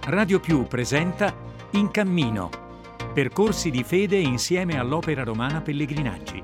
Radio Più presenta In Cammino, percorsi di fede insieme all'Opera Romana Pellegrinaggi.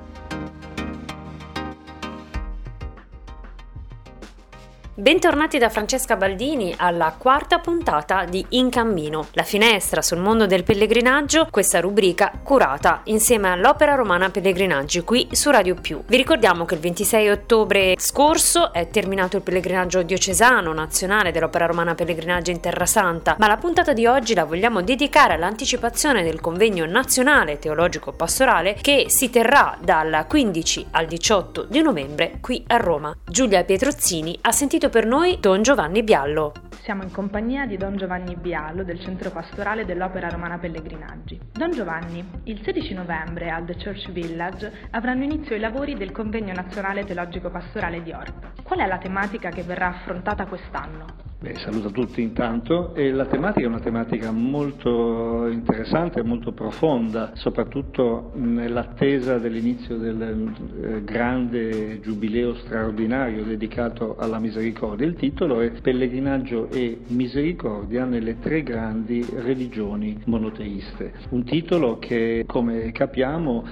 Bentornati da Francesca Baldini alla quarta puntata di In Cammino, la finestra sul mondo del pellegrinaggio, questa rubrica curata insieme all'Opera Romana Pellegrinaggi qui su Radio Più. Vi ricordiamo che il 26 ottobre scorso è terminato il pellegrinaggio diocesano nazionale dell'Opera Romana Pellegrinaggi in Terra Santa, ma la puntata di oggi la vogliamo dedicare all'anticipazione del convegno nazionale teologico pastorale che si terrà dal 15 al 18 di novembre qui a Roma. Giulia Pietrozzini ha sentito per noi Don Giovanni Biallo. Siamo in compagnia di Don Giovanni Biallo del Centro Pastorale dell'Opera Romana Pellegrinaggi. Don Giovanni, il 16 novembre al The Church Village avranno inizio i lavori del Convegno Nazionale Teologico Pastorale di Orb. Qual è la tematica che verrà affrontata quest'anno? Saluto a tutti intanto, e la tematica è una tematica molto interessante e molto profonda, soprattutto nell'attesa dell'inizio del grande giubileo straordinario dedicato alla misericordia. Il titolo è Pellegrinaggio e misericordia nelle tre grandi religioni monoteiste. Un titolo che, come capiamo,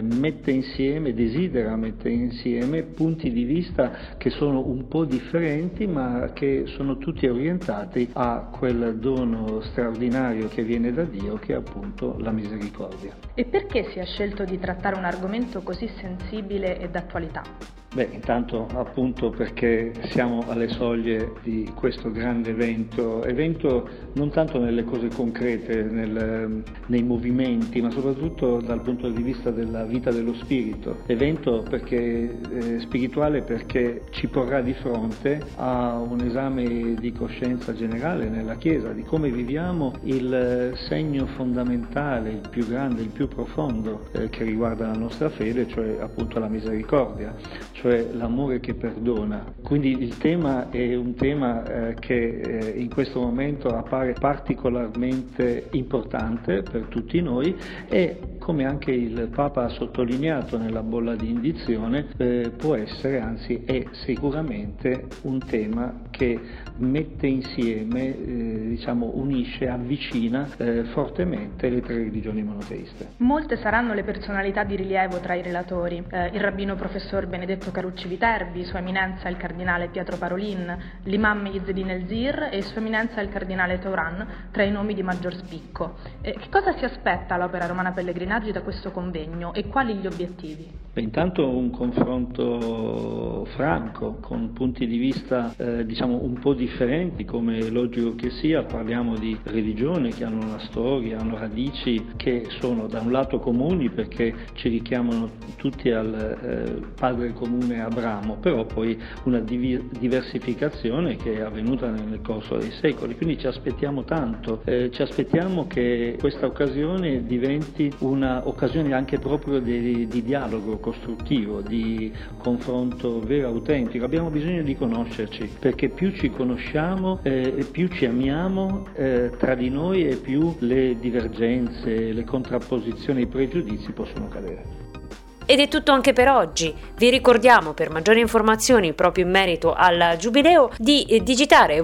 desidera mettere insieme punti di vista che sono un po' differenti, ma che sono tutti orientati a quel dono straordinario che viene da Dio, che è appunto la misericordia. E perché si è scelto di trattare un argomento così sensibile e d'attualità? Intanto appunto perché siamo alle soglie di questo grande evento non tanto nelle cose concrete, nei movimenti, ma soprattutto dal punto di vista della vita dello spirito. Evento spirituale perché ci porrà di fronte a un esame di coscienza generale nella Chiesa, di come viviamo il segno fondamentale, il più grande, il più profondo che riguarda la nostra fede, cioè appunto la misericordia, cioè l'amore che perdona. Quindi il tema è un tema che in questo momento appare particolarmente importante per tutti noi e, come anche il Papa ha sottolineato nella bolla di indizione, può essere, anzi è sicuramente un tema che mette insieme, unisce, avvicina fortemente le tre religioni monoteiste. Molte saranno le personalità di rilievo tra i relatori, il rabbino professor Benedetto Carucci Viterbi, Sua Eminenza il Cardinale Pietro Parolin, l'imam Izzedine El-Zir e Sua Eminenza il Cardinale Touran, tra i nomi di maggior spicco. Che cosa si aspetta all'Opera Romana Pellegrinaggi da questo convegno e quali gli obiettivi? Intanto un confronto franco, con punti di vista un po' differenti, come è logico che sia. Parliamo di religioni che hanno una storia, hanno radici che sono da un lato comuni perché ci richiamano tutti al padre comune Abramo, però poi una diversificazione che è avvenuta nel corso dei secoli, quindi ci aspettiamo tanto, ci aspettiamo che questa occasione diventi una occasione anche proprio di dialogo costruttivo, di confronto vero, autentico. Abbiamo bisogno di conoscerci, perché più ci conosciamo e più ci amiamo tra di noi e più le divergenze, le contrapposizioni, i pregiudizi possono cadere. Ed è tutto anche per oggi. Vi ricordiamo, per maggiori informazioni proprio in merito al Giubileo, di digitare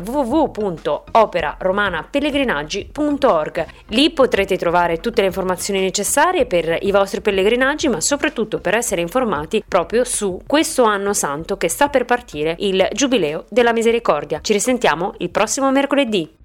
www.operaromanapellegrinaggi.org. Lì potrete trovare tutte le informazioni necessarie per i vostri pellegrinaggi, ma soprattutto per essere informati proprio su questo anno santo che sta per partire, il Giubileo della Misericordia. Ci risentiamo il prossimo mercoledì.